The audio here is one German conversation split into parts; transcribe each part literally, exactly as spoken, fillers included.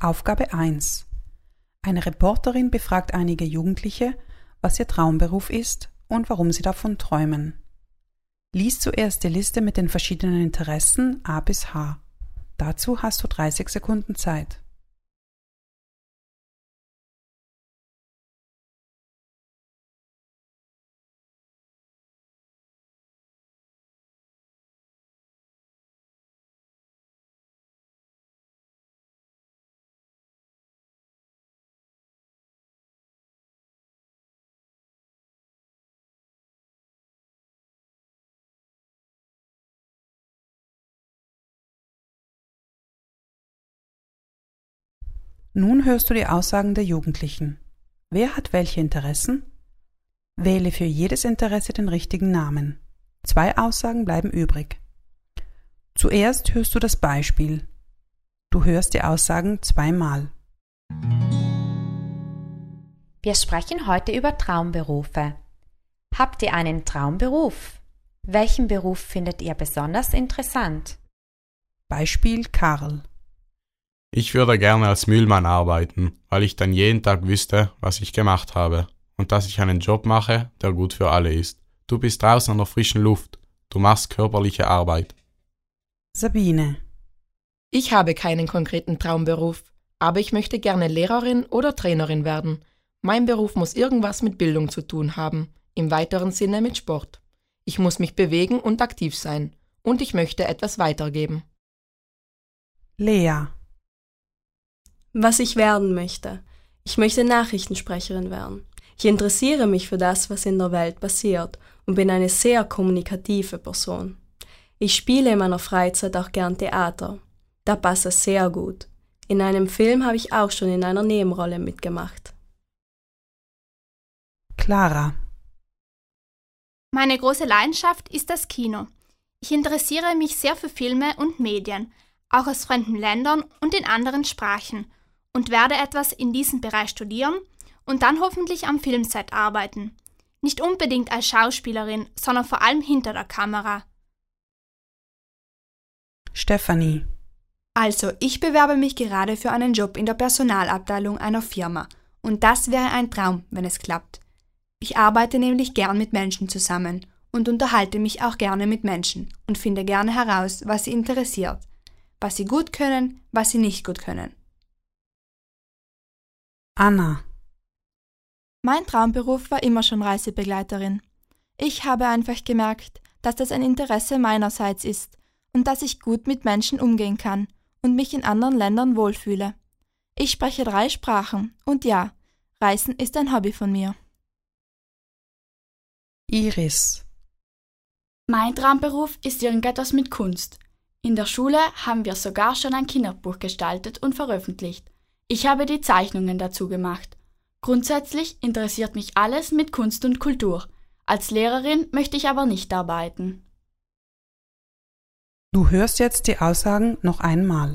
Aufgabe eins. Eine Reporterin befragt einige Jugendliche, was ihr Traumberuf ist und warum sie davon träumen. Lies zuerst die Liste mit den verschiedenen Interessen A bis H. Dazu hast du dreißig Sekunden Zeit. Nun hörst du die Aussagen der Jugendlichen. Wer hat welche Interessen? Wähle für jedes Interesse den richtigen Namen. Zwei Aussagen bleiben übrig. Zuerst hörst du das Beispiel. Du hörst die Aussagen zweimal. Wir sprechen heute über Traumberufe. Habt ihr einen Traumberuf? Welchen Beruf findet ihr besonders interessant? Beispiel Karl. Ich würde gerne als Müllmann arbeiten, weil ich dann jeden Tag wüsste, was ich gemacht habe und dass ich einen Job mache, der gut für alle ist. Du bist draußen an der frischen Luft, du machst körperliche Arbeit. Sabine. Ich habe keinen konkreten Traumberuf, aber ich möchte gerne Lehrerin oder Trainerin werden. Mein Beruf muss irgendwas mit Bildung zu tun haben, im weiteren Sinne mit Sport. Ich muss mich bewegen und aktiv sein und ich möchte etwas weitergeben. Lea. Was ich werden möchte. Ich möchte Nachrichtensprecherin werden. Ich interessiere mich für das, was in der Welt passiert und bin eine sehr kommunikative Person. Ich spiele in meiner Freizeit auch gern Theater. Da passt es sehr gut. In einem Film habe ich auch schon in einer Nebenrolle mitgemacht. Clara. Meine große Leidenschaft ist das Kino. Ich interessiere mich sehr für Filme und Medien, auch aus fremden Ländern und in anderen Sprachen, und werde etwas in diesem Bereich studieren und dann hoffentlich am Filmset arbeiten. Nicht unbedingt als Schauspielerin, sondern vor allem hinter der Kamera. Stefanie. Also, ich bewerbe mich gerade für einen Job in der Personalabteilung einer Firma. Und das wäre ein Traum, wenn es klappt. Ich arbeite nämlich gern mit Menschen zusammen und unterhalte mich auch gerne mit Menschen und finde gerne heraus, was sie interessiert, was sie gut können, was sie nicht gut können. Anna. Mein Traumberuf war immer schon Reisebegleiterin. Ich habe einfach gemerkt, dass das ein Interesse meinerseits ist und dass ich gut mit Menschen umgehen kann und mich in anderen Ländern wohlfühle. Ich spreche drei Sprachen und ja, Reisen ist ein Hobby von mir. Iris. Mein Traumberuf ist irgendetwas mit Kunst. In der Schule haben wir sogar schon ein Kinderbuch gestaltet und veröffentlicht. Ich habe die Zeichnungen dazu gemacht. Grundsätzlich interessiert mich alles mit Kunst und Kultur. Als Lehrerin möchte ich aber nicht arbeiten. Du hörst jetzt die Aussagen noch einmal.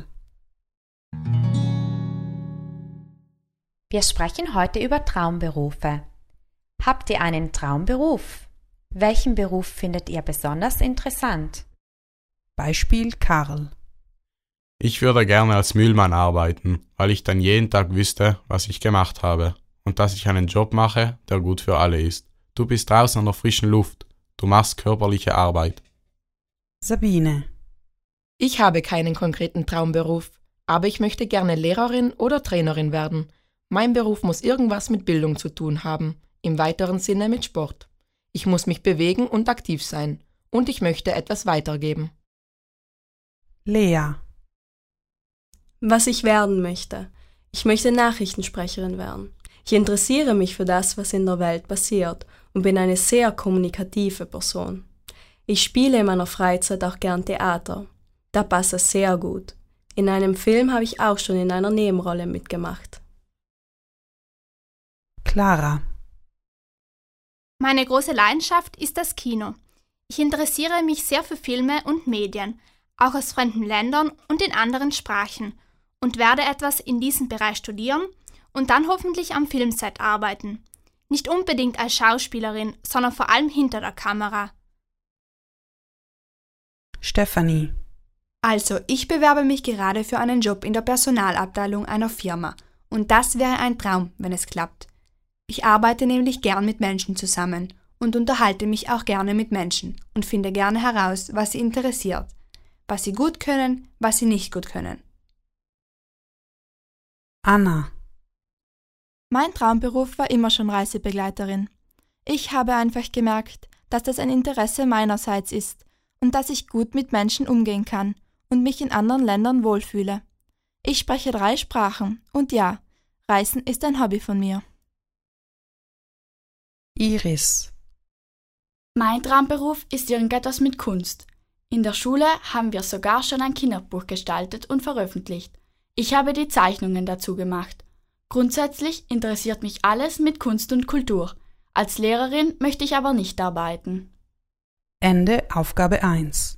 Wir sprechen heute über Traumberufe. Habt ihr einen Traumberuf? Welchen Beruf findet ihr besonders interessant? Beispiel Karl. Ich würde gerne als Müllmann arbeiten, weil ich dann jeden Tag wüsste, was ich gemacht habe und dass ich einen Job mache, der gut für alle ist. Du bist draußen an der frischen Luft, du machst körperliche Arbeit. Sabine. Ich habe keinen konkreten Traumberuf, aber ich möchte gerne Lehrerin oder Trainerin werden. Mein Beruf muss irgendwas mit Bildung zu tun haben, im weiteren Sinne mit Sport. Ich muss mich bewegen und aktiv sein und ich möchte etwas weitergeben. Lea. Was ich werden möchte. Ich möchte Nachrichtensprecherin werden. Ich interessiere mich für das, was in der Welt passiert und bin eine sehr kommunikative Person. Ich spiele in meiner Freizeit auch gern Theater. Da passt es sehr gut. In einem Film habe ich auch schon in einer Nebenrolle mitgemacht. Clara. Meine große Leidenschaft ist das Kino. Ich interessiere mich sehr für Filme und Medien, auch aus fremden Ländern und in anderen Sprachen, und werde etwas in diesem Bereich studieren und dann hoffentlich am Filmset arbeiten. Nicht unbedingt als Schauspielerin, sondern vor allem hinter der Kamera. Stefanie. Also, ich bewerbe mich gerade für einen Job in der Personalabteilung einer Firma. Und das wäre ein Traum, wenn es klappt. Ich arbeite nämlich gern mit Menschen zusammen und unterhalte mich auch gerne mit Menschen und finde gerne heraus, was sie interessiert, was sie gut können, was sie nicht gut können. Anna. Mein Traumberuf war immer schon Reisebegleiterin. Ich habe einfach gemerkt, dass das ein Interesse meinerseits ist und dass ich gut mit Menschen umgehen kann und mich in anderen Ländern wohlfühle. Ich spreche drei Sprachen und ja, Reisen ist ein Hobby von mir. Iris. Mein Traumberuf ist irgendetwas mit Kunst. In der Schule haben wir sogar schon ein Kinderbuch gestaltet und veröffentlicht. Ich habe die Zeichnungen dazu gemacht. Grundsätzlich interessiert mich alles mit Kunst und Kultur. Als Lehrerin möchte ich aber nicht arbeiten. Ende Aufgabe eins.